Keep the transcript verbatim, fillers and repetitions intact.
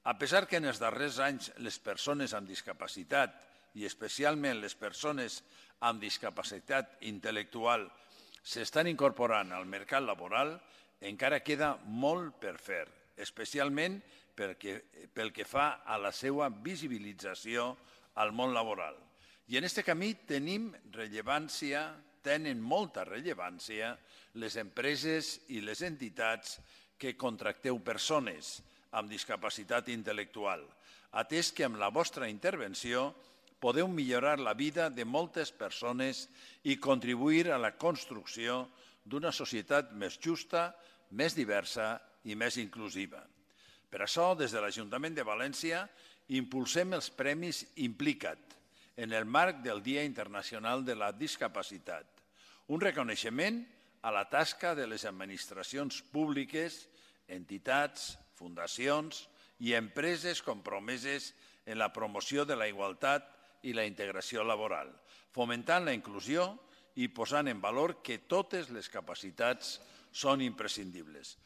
A pesar que en els darrers anys les persones amb discapacitat i especialment les persones amb discapacitat intel·lectual s'estan incorporant al mercat laboral, encara queda molt per fer, especialment pel que, pel que fa a la seva visibilització al món laboral. I en aquest camí tenim rellevància, tenen molta rellevància les empreses i les entitats que contracteu persones amb discapacitat intel·lectual, atès que amb la vostra intervenció podeu millorar la vida de moltes persones i contribuir a la construcció d'una societat més justa, més diversa i més inclusiva. Per això, des de l'Ajuntament de València, impulsem els Premis Implica't en el marc del Dia Internacional de la Discapacitat, un reconeixement a la tasca de les administracions públiques, entitats, fundacions i empreses compromeses en la promoció de la igualtat i la integració laboral, fomentant la inclusió i posant en valor que totes les capacitats són imprescindibles.